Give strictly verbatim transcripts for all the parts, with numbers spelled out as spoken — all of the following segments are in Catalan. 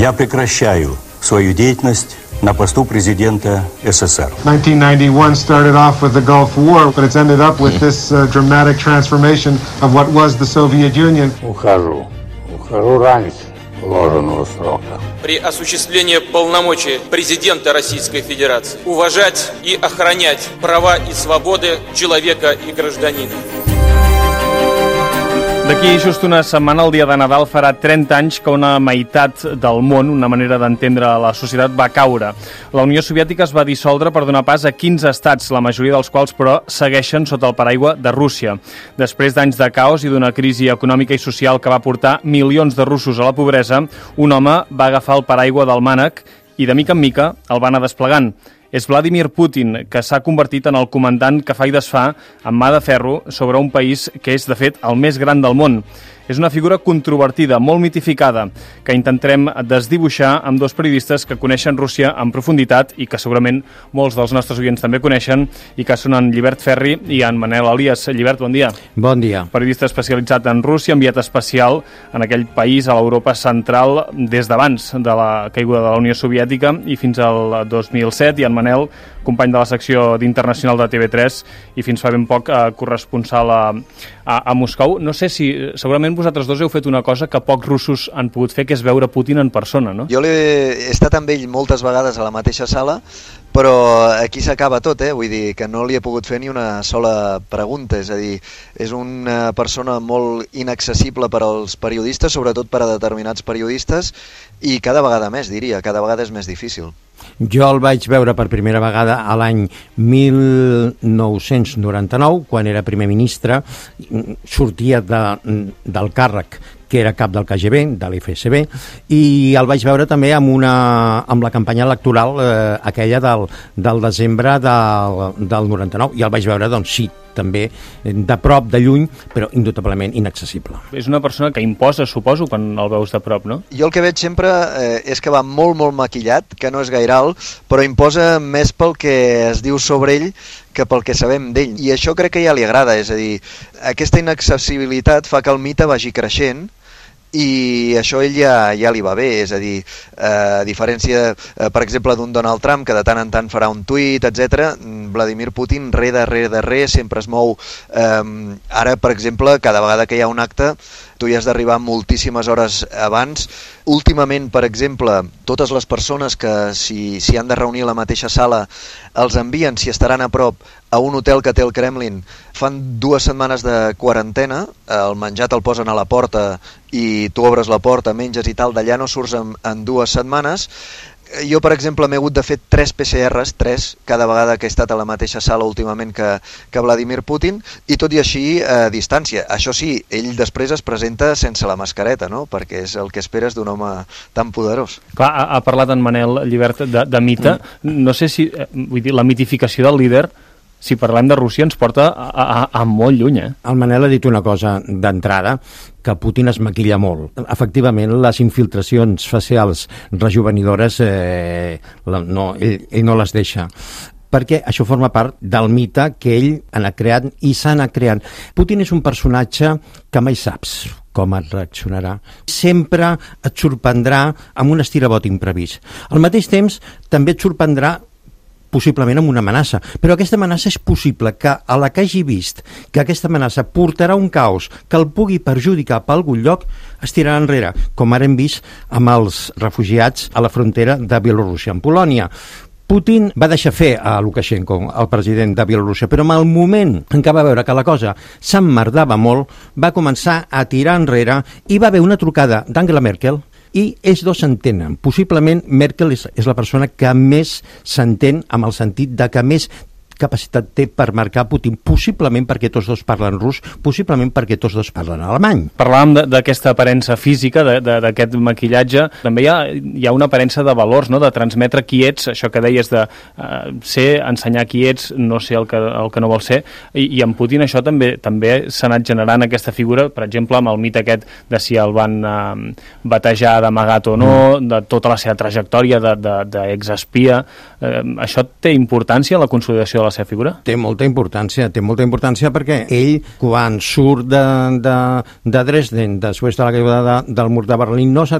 Я прекращаю свою деятельность на посту президента СССР. nineteen ninety-one started off with the Gulf War, but it's ended up with this uh, dramatic transformation of what was the Soviet Union. Ухожу. Ухожу раньше положенного срока. При осуществлении полномочий президента Российской Федерации уважать и охранять права и свободы человека и гражданина. D'aquí just una setmana, el dia de Nadal, farà trenta anys que una meitat del món, una manera d'entendre la societat, va caure. La Unió Soviètica es va dissoldre per donar pas a quinze estats, la majoria dels quals, però, segueixen sota el paraigua de Rússia. Després d'anys de caos i d'una crisi econòmica i social que va portar milions de russos a la pobresa, un home va agafar el paraigua del mànec i, de mica en mica, el va anar desplegant. És Vladimir Putin, que s'ha convertit en el comandant que fa i desfà amb mà de ferro sobre un país que és, de fet, el més gran del món. És una figura controvertida, molt mitificada, que intentarem desdibuixar amb dos periodistes que coneixen Rússia en profunditat i que segurament molts dels nostres oients també coneixen, i que són en Llibert Ferri i en Manel Elias. Llibert, bon dia. Bon dia. Periodista especialitzat en Rússia, enviat especial en aquell país, a l'Europa central, des d'abans de la caiguda de la Unió Soviètica i fins al dos mil set, i en Manel, company de la secció d'Internacional de T V tres i fins fa ben poc eh, corresponsal a, a, a Moscou. No sé si, segurament vosaltres dos heu fet una cosa que pocs russos han pogut fer, que és veure Putin en persona, no? Jo he estat amb ell moltes vegades a la mateixa sala, però aquí s'acaba tot, eh? Vull dir que no li he pogut fer ni una sola pregunta, és a dir, és una persona molt inaccessible per als periodistes, sobretot per a determinats periodistes, i cada vegada més, diria, cada vegada és més difícil. Jo el vaig veure per primera vegada a l'any mil nou-cents noranta-nou, quan era primer ministre, sortia de, del càrrec que era cap del K G B, de l'F S B, i el vaig veure també amb, una, amb la campanya electoral eh, aquella del, del desembre del, del noranta-nou, i el vaig veure, doncs sí, també de prop, de lluny, però indubtablement inaccessible. És una persona que imposa, suposo, quan el veus de prop, no? Jo el que veig sempre eh, és que va molt, molt maquillat, que no és gaire alt, però imposa més pel que es diu sobre ell que pel que sabem d'ell. I això crec que ja li agrada, és a dir, aquesta inaccessibilitat fa que el mite vagi creixent, i això a ell ja, ja li va bé, és a dir, eh, a diferència, eh, per exemple, d'un Donald Trump, que de tant en tant farà un tuit, etcètera, Vladimir Putin, re de re de re, sempre es mou. Eh, ara, per exemple, cada vegada que hi ha un acte, tu hi has d'arribar moltíssimes hores abans. Últimament, per exemple, totes les persones que si, si han de reunir a la mateixa sala els envien, si estaran a prop, a un hotel que té el Kremlin. Fan dues setmanes de quarantena, el menjar te'l posen a la porta i tu obres la porta, menges i tal, d'allà no surts en, en dues setmanes. Jo, per exemple, m'he hagut de fer tres P C Rs, tres, cada vegada que he estat a la mateixa sala últimament que, que Vladimir Putin, i tot i així a distància. Això sí, ell després es presenta sense la mascareta, no? Perquè és el que esperes d'un home tan poderós. Clar, ha, ha parlat en Manel Llibert de, de mite. Mm. No sé si, vull dir, la mitificació del líder, si parlem de Rússia, ens porta a, a, a molt lluny, eh? El Manel ha dit una cosa d'entrada, que Putin es maquilla molt. Efectivament, les infiltracions facials rejuvenidores, eh, la, no, ell, ell no les deixa, perquè això forma part del mite que ell ha creat i s'ha anat creant. Putin és un personatge que mai saps com et reaccionarà. Sempre et sorprendrà amb un estirabot imprevist. Al mateix temps, també et sorprendrà possiblement amb una amenaça, però aquesta amenaça és possible que a la que hagi vist que aquesta amenaça portarà un caos que el pugui perjudicar per algun lloc, es tirarà enrere, com ara hem vist amb els refugiats a la frontera de Bielorússia amb Polònia. Putin va deixar fer a Lukashenko, el president de Bielorússia, però en el moment en què va veure que la cosa s'emmerdava molt, va començar a tirar enrere i va haver una trucada d'Angela Merkel, i ells dos s'entenen. Possiblement Merkel és, és la persona que més s'entén amb el sentit de que més capacitat té per marcar Putin, possiblement perquè tots dos parlen rus, possiblement perquè tots dos parlen alemany. Parlàvem d'aquesta aparença física, d'aquest maquillatge. També hi ha, hi ha una aparença de valors, no? De transmetre qui ets, això que deies de uh, ser, ensenyar qui ets, no ser el que, el que no vol ser, i, i amb Putin això també també s'ha anat generant aquesta figura, per exemple, amb el mite aquest de si el van uh, batejar d'amagat o no, mm. de tota la seva trajectòria d'exespia. Uh, això té importància en la consolidació de la seva figura? Té molta importància, té molta importància perquè ell, quan surt de, de, de Dresden, després de la caiguda de, del mur de Berlín, no sap què,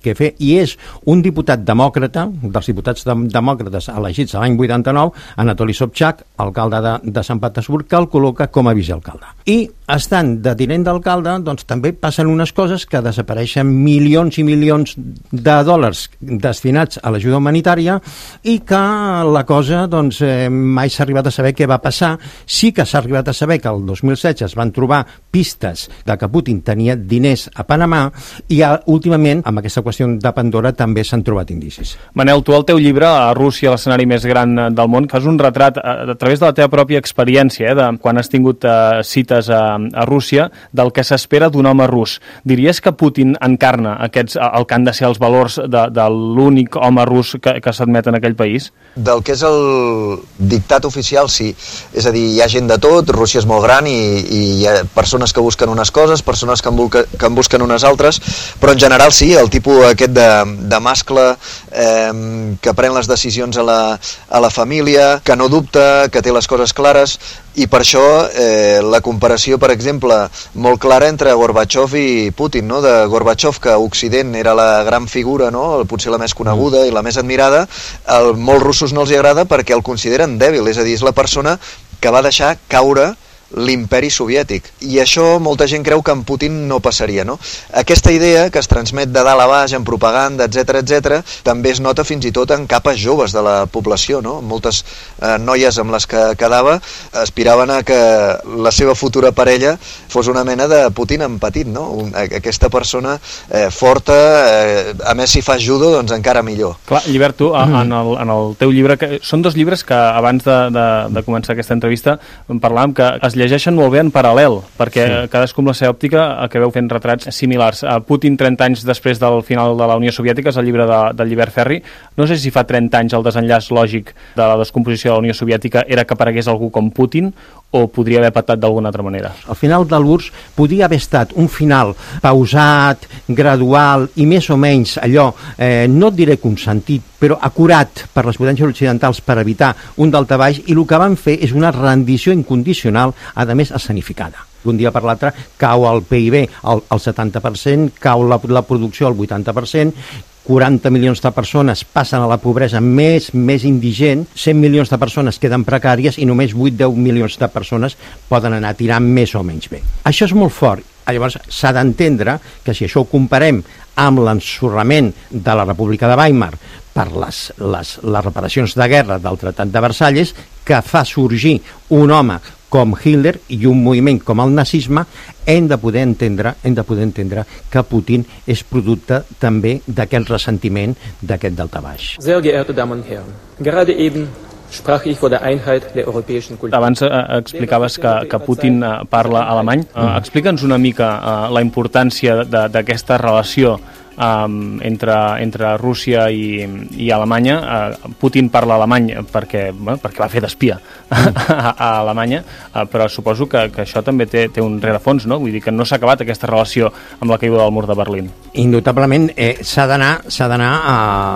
què fer, i és un diputat demòcrata, dels diputats de, demòcrates elegits a l'any vuitanta-nou, Anatoly Sobchak, alcalde de, de Sant Petersburg, que el col·loca com a vicealcalde. I estant de tinent d'alcalde, doncs també passen unes coses que desapareixen milions i milions de dòlars destinats a l'ajuda humanitària i que la cosa, doncs, eh, mai s'ha arribat a saber què va passar. Sí que s'ha arribat a saber que el dos mil setze es van trobar pistes de que Putin tenia diners a Panamà i ja, últimament, amb aquesta qüestió de Pandora, també s'han trobat indicis. Manel, tu al teu llibre, a Rússia, l'escenari més gran del món, fas un retrat a, a través de la teva pròpia experiència, eh, de quan has tingut eh, cites a, a Rússia, del que s'espera d'un home rus. Diries que Putin encarna aquests, el que han de ser els valors de, de l'únic home rus que, que s'admet en aquell país? Del que és el dictat oficial, sí. És a dir, hi ha gent de tot, Rússia és molt gran i, i hi ha persones que busquen unes coses, persones que en, busca, que en busquen unes altres, però en general sí, el tipus aquest de, de mascle eh, que pren les decisions a la, a la família, que no dubta, que té les coses clares, i per això eh, la comparació, per exemple, molt clara entre Gorbachev i Putin, no? De Gorbachev, que a Occident era la gran figura, no? Potser la més coneguda i la més admirada, el, molts russos no els hi agrada perquè el consideren dèbil, és a dir, és la persona que va deixar caure l'imperi soviètic. I això molta gent creu que amb Putin no passaria, no? Aquesta idea que es transmet de dalt a baix en propaganda, etcètera, etcètera, també es nota fins i tot en capes joves de la població, no? Moltes eh, noies amb les que quedava aspiraven a que la seva futura parella fos una mena de Putin en petit, no? Un, aquesta persona eh, forta, eh, a més si fa judo, doncs encara millor. Clar, Llibert, tu, mm. en, el, en el teu llibre, que són dos llibres que abans de, de, de començar aquesta entrevista parlàvem que es llegeixen molt bé en paral·lel, perquè sí. cadascú amb la seva òptica acabeu fent retrats similars. Putin, trenta anys després del final de la Unió Soviètica, és el llibre de, del Llibert Ferri. No sé si fa trenta anys el desenllaç lògic de la descomposició de la Unió Soviètica era que aparegués algú com Putin, o podria haver patat d'alguna altra manera? El final de l'U R S S podia haver estat un final pausat, gradual i més o menys allò, eh, no et diré consentit, però acurat per les potències occidentals per evitar un daltabaix, i el que van fer és una rendició incondicional, a més escenificada. D'un dia per l'altre cau el P I B al, al setanta per cent, cau la, la producció al vuitanta per cent, quaranta milions de persones passen a la pobresa més més indigent, cent milions de persones queden precàries i només vuit a deu milions de persones poden anar tirant més o menys bé. Això és molt fort. Llavors s'ha d'entendre que si això ho comparem amb l'ensorrament de la República de Weimar per les, les, les reparacions de guerra del Tractat de Versalles, que fa sorgir un home com Hitler i un moviment com el nazisme, hem de poder entendre, hem de poder entendre que Putin és producte també d'aquest ressentiment, d'aquest daltabaix. Sehr geehrte Damen und Herren, gerade eben sprach ich vor der Einheit der europäischen Kultur. Abans eh, explicaves que, que Putin eh, parla alemany. Eh, Explica'ns una mica eh, la importància d'aquesta relació Um, entre, entre Rússia i, i Alemanya. Uh, Putin parla alemany perquè, bueno, perquè va fer d'espia mm. a, a Alemanya, uh, però suposo que, que això també té, té un rerefons, no? Vull dir que no s'ha acabat aquesta relació amb la caiguda del mur de Berlín. Indubtablement eh, s'ha d'anar s'ha d'anar a,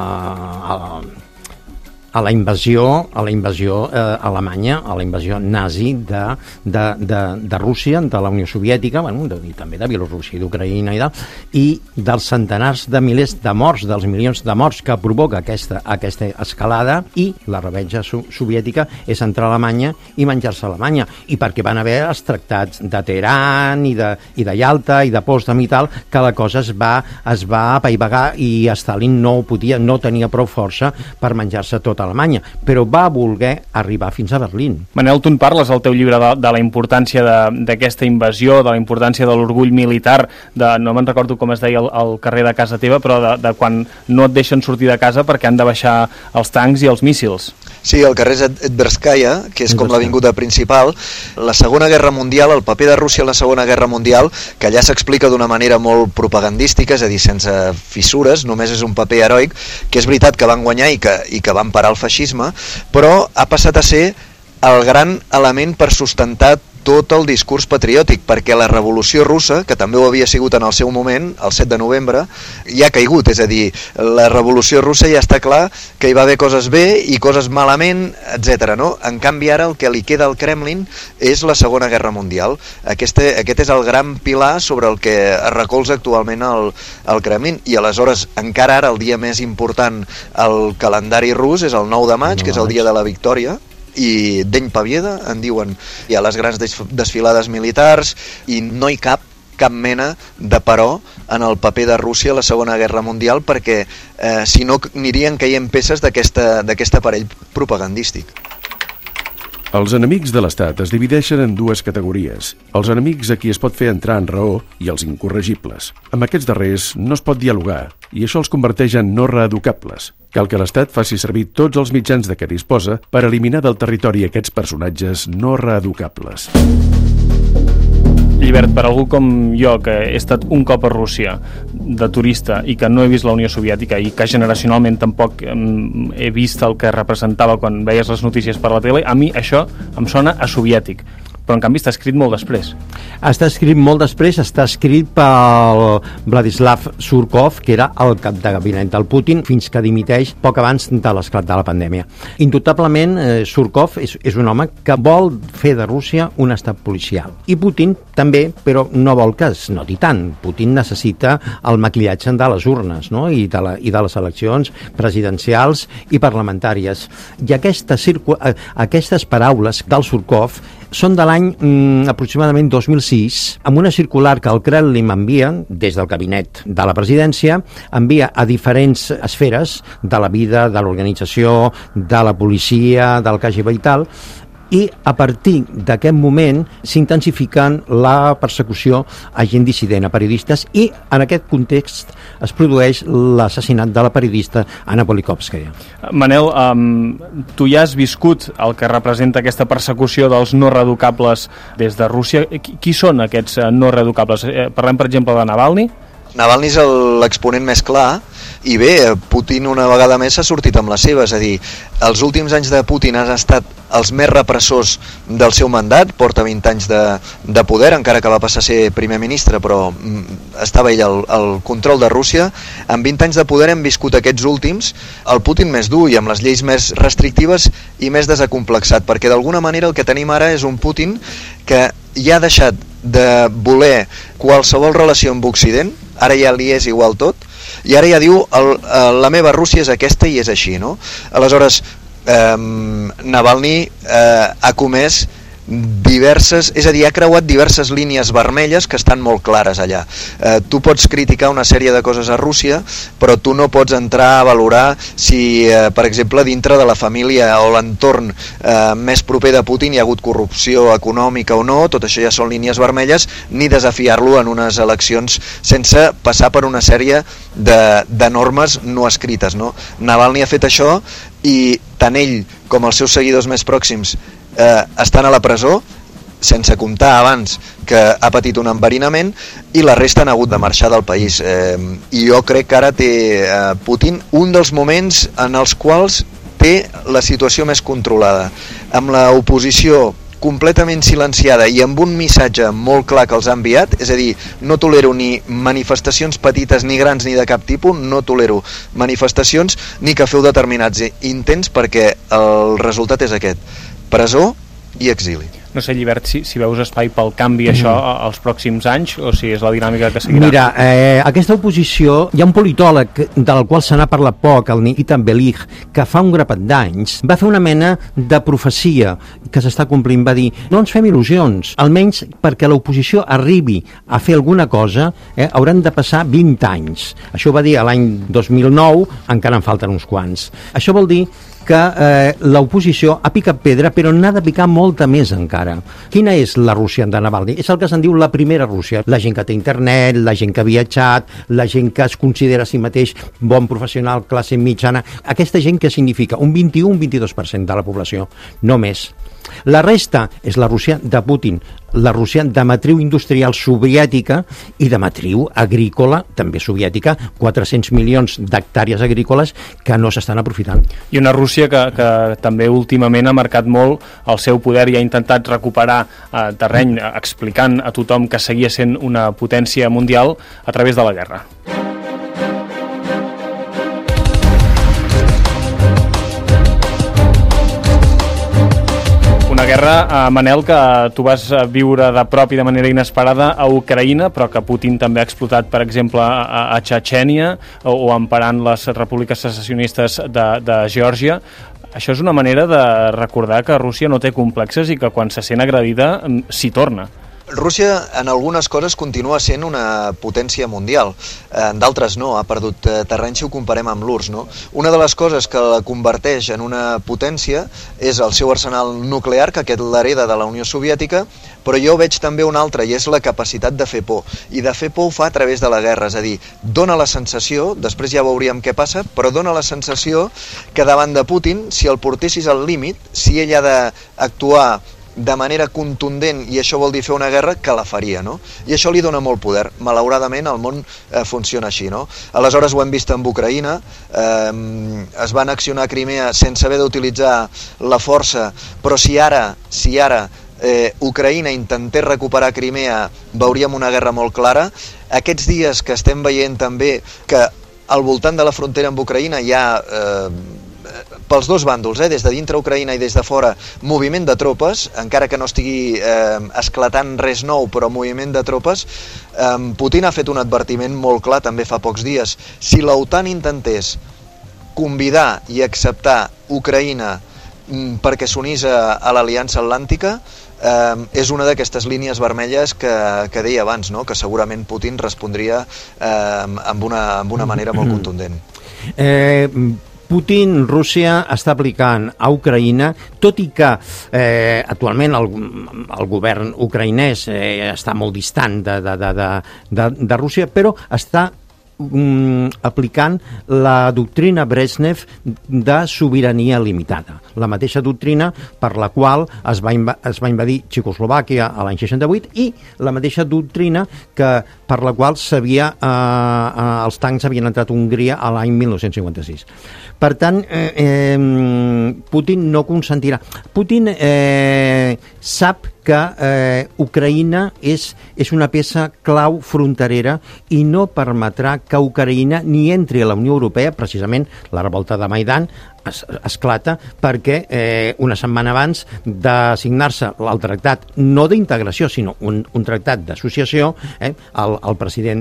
a, a la invasió, a la invasió eh, alemanya, a la invasió nazi de, de, de, de Rússia, de la Unió Soviètica, bueno, de, i també de Bielorússia i d'Ucraïna i tal, i dels centenars de milers de morts, dels milions de morts que provoca aquesta, aquesta escalada, i la revenja so soviètica és entrar a Alemanya i menjar-se Alemanya, i perquè van haver els tractats de Teheran i de, i de Yalta i de Potsdam i tal, que la cosa es va, es va apaivagar i Stalin no podia, no tenia prou força per menjar-se tota Alemanya, però va voler arribar fins a Berlín. Manel, tu en parles al teu llibre de, de la importància d'aquesta invasió, de la importància de l'orgull militar, de, no me'n recordo com es deia el, el carrer de casa teva, però de, de quan no et deixen sortir de casa perquè han de baixar els tancs i els míssils. Sí, el carrer Etverskaya, que és com l'avinguda principal. La Segona Guerra Mundial, el paper de Rússia a la Segona Guerra Mundial, que allà s'explica d'una manera molt propagandística, és a dir, sense fissures, només és un paper heroic, que és veritat que van guanyar i que, i que van parar el feixisme, però ha passat a ser el gran element per sustentar tot el discurs patriòtic, perquè la revolució russa, que també ho havia sigut en el seu moment, el set de novembre, ja ha caigut, és a dir, la revolució russa ja està clar que hi va haver coses bé i coses malament, etcètera. No? En canvi, ara el que li queda al Kremlin és la Segona Guerra Mundial. Aquest, aquest és el gran pilar sobre el que es recolza actualment el, el Kremlin, i aleshores encara ara el dia més important al calendari rus és el nou de maig, que és el dia de la victòria, i d'Eny Pavieda, en diuen. Hi ha les grans desfilades militars i no hi cap cap mena de però en el paper de Rússia a la Segona Guerra Mundial, perquè eh, si no anirien caient peces d'aquest aparell propagandístic. Els enemics de l'Estat es divideixen en dues categories. Els enemics a qui es pot fer entrar en raó i els incorregibles. Amb aquests darrers no es pot dialogar i això els converteix en no reeducables. Cal que l'Estat faci servir tots els mitjans de què disposa per eliminar del territori aquests personatges no reeducables. Llibert, per algú com jo, que he estat un cop a Rússia de turista i que no he vist la Unió Soviètica i que generacionalment tampoc he vist el que representava quan veies les notícies per la tele, a mi això em sona a soviètic. Però en canvi està escrit molt després. Està escrit molt després, està escrit pel Vladislav Surkov, que era el cap de gabinet del Putin, fins que dimiteix poc abans de l'esclat de la pandèmia. Indubtablement, eh, Surkov és, és un home que vol fer de Rússia un estat policial. I Putin també, però no vol que es noti tant. Putin necessita el maquillatge de les urnes, no? I, de la, i de les eleccions presidencials i parlamentàries. I aquesta circu... aquestes paraules del Surkov són de l'any mm, aproximadament dos mil sis, amb una circular que el Kremlin envia, des del gabinet de la presidència, envia a diferents esferes de la vida, de l'organització, de la policia, del K G B i tal, i a partir d'aquest moment s'intensifiquen la persecució a gent dissident, a periodistes, i en aquest context es produeix l'assassinat de la periodista Anna Politkovskaya. Manel, um, tu ja has viscut el que representa aquesta persecució dels no reeducables des de Rússia. Qui, qui són aquests no reeducables? Parlem, per exemple, de Navalny? Navalny és l'exponent més clar, i bé, Putin una vegada més s'ha sortit amb la seva, és a dir, els últims anys de Putin han estat els més repressors del seu mandat, porta vint anys de, de poder, encara que va passar a ser primer ministre, però mm, estava ell al, al control de Rússia. En vint anys de poder hem viscut aquests últims, el Putin més dur i amb les lleis més restrictives i més desacomplexat, perquè d'alguna manera el que tenim ara és un Putin que ja ha deixat de voler qualsevol relació amb Occident, ara ja li és igual tot, i ara ja diu el, la meva Rússia és aquesta i és així, no? Aleshores, eh, Navalny eh, ha comès diverses, és a dir, ha creuat diverses línies vermelles que estan molt clares allà. Eh, tu pots criticar una sèrie de coses a Rússia, però tu no pots entrar a valorar si, eh, per exemple, dintre de la família o l'entorn eh, més proper de Putin hi ha hagut corrupció econòmica o no, tot això ja són línies vermelles, ni desafiar-lo en unes eleccions sense passar per una sèrie de, de normes no escrites, no? Navalny ha fet això i tant ell com els seus seguidors més pròxims Eh, estan a la presó, sense comptar abans que ha patit un enverinament, i la resta han hagut de marxar del país. Eh, I jo crec que ara té eh, Putin un dels moments en els quals té la situació més controlada, amb l'oposició completament silenciada i amb un missatge molt clar que els ha enviat, és a dir, no tolero ni manifestacions petites ni grans ni de cap tipus, no tolero manifestacions ni que feu determinats intents, perquè el resultat és aquest: presó i exili. No sé, Llibert, si, si veus espai pel canvi això als pròxims anys, o si és la dinàmica que seguirà. Mira, eh, aquesta oposició, hi ha un politòleg del qual se n'ha parlat poc, el Nikita Belig, que fa un grapat d'anys va fer una mena de profecia que s'està complint. Va dir, no ens fem il·lusions, almenys perquè l'oposició arribi a fer alguna cosa, eh, hauran de passar vint anys. Això ho va dir l'any dos mil nou, encara en falten uns quants. Això vol dir que eh, l'oposició ha picat pedra, però n'ha de picar molta més encara. Quina és la Rússia de Navalny? És el que se'n diu la primera Rússia. La gent que té internet, la gent que ha viatjat, la gent que es considera a si mateix bon professional, classe mitjana. Aquesta gent que significa un vint-i-u a un vint-i-dos per cent de la població, no més. La resta és la Rússia de Putin, la Rússia de matriu industrial soviètica i de matriu agrícola, també soviètica, quatre-cents milions d'hectàrees agrícoles que no s'estan aprofitant. I una Rússia que, que també últimament ha marcat molt el seu poder i ha intentat recuperar eh, terreny explicant a tothom que seguia sent una potència mundial a través de la guerra. Una guerra, eh, Manel, que tu vas viure de prop i de manera inesperada a Ucraïna, però que Putin també ha explotat, per exemple, a, a Txetxènia o, o emparant les repúbliques secessionistes de, de Geòrgia. Això és una manera de recordar que Rússia no té complexes i que quan se sent agredida s'hi torna. Rússia en algunes coses continua sent una potència mundial, en d'altres no, ha perdut terreny si ho comparem amb l'U R S S, no? Una de les coses que la converteix en una potència és el seu arsenal nuclear, que aquest l'hereda de la Unió Soviètica, però jo veig també una altra, i és la capacitat de fer por. I de fer por ho fa a través de la guerra, és a dir, dona la sensació, després ja veuríem què passa, però dona la sensació que davant de Putin, si el portessis al límit, si ell ha d'actuar de manera contundent, i això vol dir fer una guerra, que la faria, no? I això li dona molt poder. Malauradament el món eh, funciona així, no? Aleshores ho hem vist amb Ucraïna, eh, es van accionar a Crimea sense haver d'utilitzar la força, però si ara, si ara eh, Ucraïna intentés recuperar Crimea, veuríem una guerra molt clara. Aquests dies que estem veient també que al voltant de la frontera amb Ucraïna hi ha eh, pels dos bàndols, eh, des de dintre Ucraïna i des de fora, moviment de tropes, encara que no estigui eh, esclatant res nou, però moviment de tropes. eh, Putin ha fet un advertiment molt clar també fa pocs dies. Si l'OTAN intentés convidar i acceptar Ucraïna mm, perquè s'unís a, a l'Aliança Atlàntica, eh, és una d'aquestes línies vermelles que, que deia abans, no? Que segurament Putin respondria eh, amb, una, amb una manera molt contundent. Eh... Putin, Rússia, està aplicant a Ucraïna, tot i que eh, actualment el, el govern ucraïnès eh, està molt distant de, de, de, de, de, de Rússia, però està mm, aplicant la doctrina Brezhnev de sobirania limitada. La mateixa doctrina per la qual es va, inv es va invadir Txecoslovàquia a l'any seixanta-vuit i la mateixa doctrina que, per la qual sabia, eh, eh, els tancs havien entrat a Hongria a l'any mil nou-cents cinquanta-sis. Per tant, eh, eh, Putin no consentirà. Putin eh, sap que eh, Ucraïna és, és una peça clau fronterera i no permetrà que Ucraïna ni entri a la Unió Europea. Precisament la revolta de Maidan es, esclata perquè eh, una setmana abans de signar-se el tractat, no d'integració, sinó un, un tractat d'associació, eh, el, el president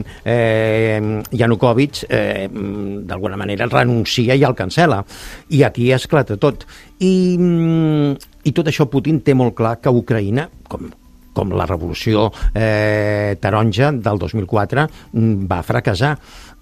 eh, Yanukovych eh, d'alguna manera renuncia i el cancela. I aquí esclata tot. I, i tot això Putin té molt clar que Ucraïna, com, com la revolució eh, taronja del dos mil quatre, va fracassar.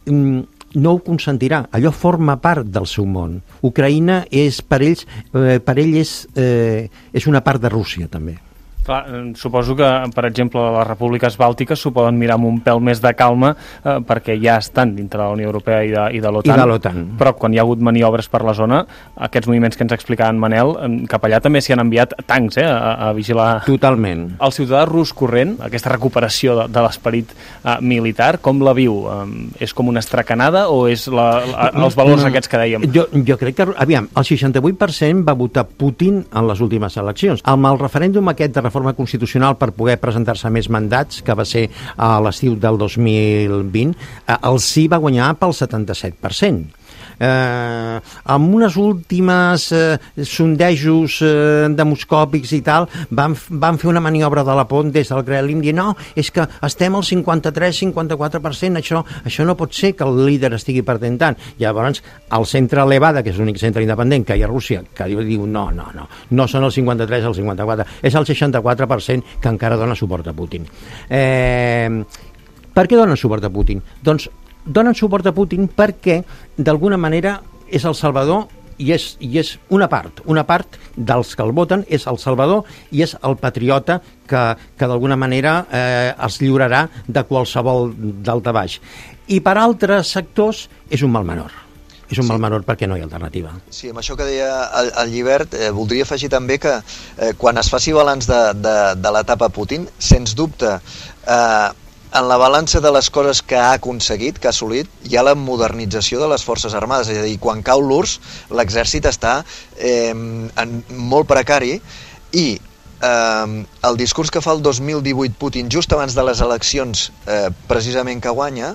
No ho consentirà. Allò forma part del seu món. Ucraïna és per ells, eh, per ell és, eh, és una part de Rússia també. Clar, suposo que, per exemple, les repúbliques bàltiques s'ho poden mirar amb un pèl més de calma eh, perquè ja estan dintre de la Unió Europea i de, i de l'OTAN. Però quan hi ha hagut maniobres per la zona, aquests moviments que ens explicava en Manel, cap allà també s'hi han enviat tancs eh, a, a vigilar. Totalment. El ciutadà rus corrent, aquesta recuperació de, de l'esperit eh, militar, com la viu? Eh, és com una estracanada o és la, la, els valors aquests que dèiem? Jo, jo crec que, aviam, el seixanta-vuit per cent va votar Putin en les últimes eleccions. Amb el referèndum aquest de reforma constitucional per poder presentar-se més mandats, que va ser a l'estiu del dos mil vint, el sí va guanyar pel setanta-set per cent. Eh, amb unes últimes eh, sondejos eh, demoscòpics i tal, van, van fer una maniobra de la pont des del Kremlin dient no, és que estem al cinquanta-tres cinquanta-quatre per cent, això, això no pot ser que el líder estigui perdent tant. Llavors, el centre Levada, que és l'únic centre independent que hi ha a Rússia, que diu no, no, no, no són el cinquanta-tres el cinquanta-quatre, és el seixanta-quatre per cent que encara dona suport a Putin. Eh, per què donen suport a Putin? Doncs donen suport a Putin perquè, d'alguna manera, és el salvador i és, i és una part, una part dels que el voten és el salvador i és el patriota que, que d'alguna manera eh, es lliurarà de qualsevol daltabaix. I per altres sectors és un mal menor. és un Sí. mal menor perquè no hi ha alternativa. Sí, amb això que deia el, el Llibert, eh, voldria afegir també que eh, quan es faci balanç de, de, de l'etapa Putin, sens dubte, eh, en la balança de les coses que ha aconseguit, que ha assolit, hi ha la modernització de les forces armades, és a dir, quan cau l'U R S S, l'exèrcit està eh, en, molt precari i eh, el discurs que fa el dos mil divuit Putin just abans de les eleccions eh, precisament que guanya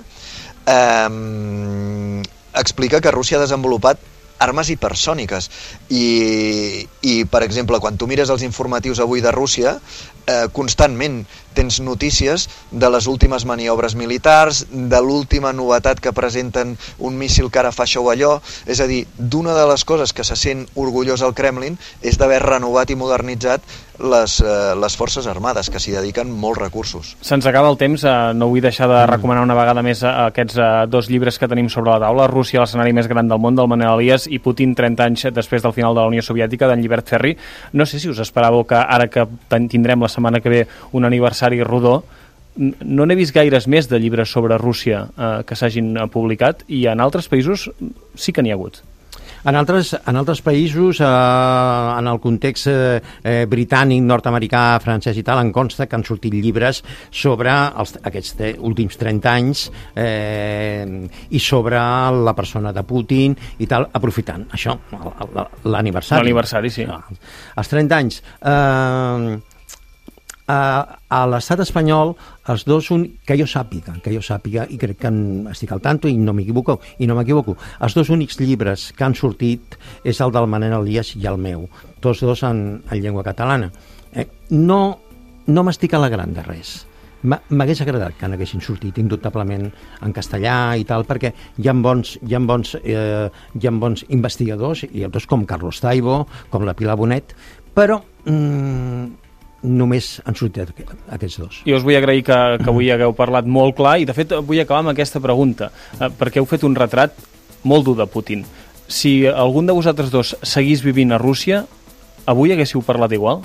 eh, explica que Rússia ha desenvolupat armes hipersòniques i, i per exemple, quan tu mires els informatius avui de Rússia, eh, constantment tens notícies de les últimes maniobres militars, de l'última novetat que presenten un míssil que ara fa això o allò, és a dir, d'una de les coses que se sent orgullós al Kremlin és d'haver renovat i modernitzat les, eh, les forces armades, que s'hi dediquen molts recursos. Se'ns acaba el temps, eh, no vull deixar de recomanar una vegada més eh, aquests eh, dos llibres que tenim sobre la taula, Rússia, l'escenari més gran del món, del Manel Elias, i Putin, trenta anys després del final de la Unió Soviètica, d'en Llibert Ferri. No sé si us esperàveu que ara que tindrem la setmana que ve un aniversari rodó, no n'he vist gaires més de llibres sobre Rússia eh, que s'hagin publicat, i en altres països sí que n'hi ha hagut. En altres, en altres països, eh, en el context eh, eh, britànic, nord-americà, francès i tal, en consta que han sortit llibres sobre els, aquests últims trenta anys eh, i sobre la persona de Putin i tal, aprofitant això, l'aniversari. L'aniversari, sí. Els trenta anys. Eh, a, a l'estat espanyol, els dos, un, que jo sàpiga, que jo sàpiga, i crec que en, estic al tanto i no m'equivoco, i no m'equivoco, els dos únics llibres que han sortit és el del Manel Elias i el meu, tots dos en, en llengua catalana. Eh, no no m'estic alegrant de res. M'hagués agradat que n'haguessin sortit indubtablement en castellà i tal, perquè hi ha bons, hi ha bons, eh, hi ha bons investigadors, i autors com Carlos Taibo, com la Pilar Bonet, però mm, només han sortit aquests dos. I us vull agrair que, que avui hagueu parlat molt clar, i de fet vull acabar amb aquesta pregunta, eh, perquè heu fet un retrat molt dur de Putin. Si algun de vosaltres dos seguís vivint a Rússia, avui haguéssiu parlat igual?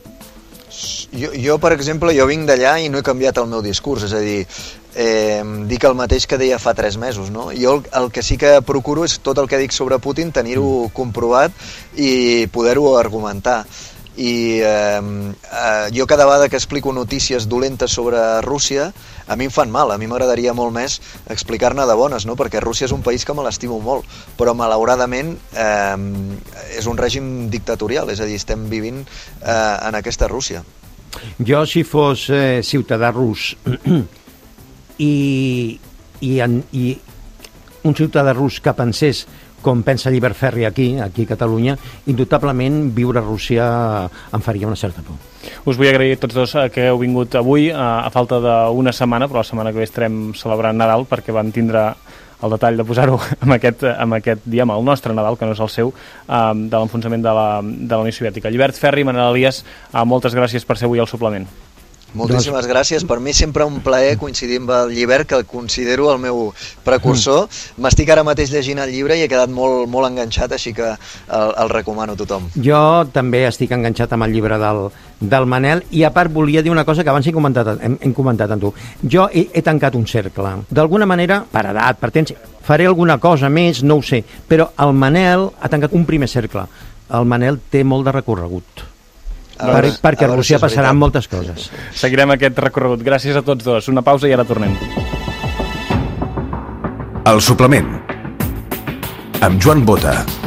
Jo, jo, per exemple, jo vinc d'allà i no he canviat el meu discurs, és a dir, eh, dic el mateix que deia fa tres mesos, no? Jo el, el que sí que procuro és tot el que dic sobre Putin tenir-ho comprovat i poder-ho argumentar. I eh, eh, jo cada vegada que explico notícies dolentes sobre Rússia, a mi em fan mal, a mi m'agradaria molt més explicar-ne de bones, no? Perquè Rússia és un país que me l'estimo molt, però malauradament eh, és un règim dictatorial, és a dir, estem vivint eh, en aquesta Rússia. Jo, si fos eh, ciutadà rus i, i, en, i un ciutadà rus que pensés com pensa Llibert Ferri aquí, aquí a Catalunya, indubtablement viure a Rússia em faria una certa por. Us vull agrair a tots dos que heu vingut avui, a falta d'una setmana, però la setmana que ve estarem celebrant Nadal, perquè vam tindre el detall de posar-ho en aquest, en aquest dia, amb el nostre Nadal, que no és el seu, de l'enfonsament de la, de la Unió Soviètica. Llibert Ferri, Manel Elias, moltes gràcies per ser avui al suplement. Moltíssimes gràcies. Per mi sempre un plaer coincidir amb el Llibert, que el considero el meu precursor. M'estic ara mateix llegint el llibre i he quedat molt, molt enganxat, així que el, el recomano a tothom. Jo també estic enganxat amb el llibre del, del Manel, i a part volia dir una cosa que abans he comentat, hem, hem comentat amb tu. Jo he, he tancat un cercle. D'alguna manera, per edat, per temps, faré alguna cosa més, no ho sé, però el Manel ha tancat un primer cercle. El Manel té molt de recorregut. Per, perquè a Rússia passaran moltes coses. Seguirem aquest recorregut. Gràcies a tots dos. Una pausa i ara tornem. El suplement amb Joan Bota.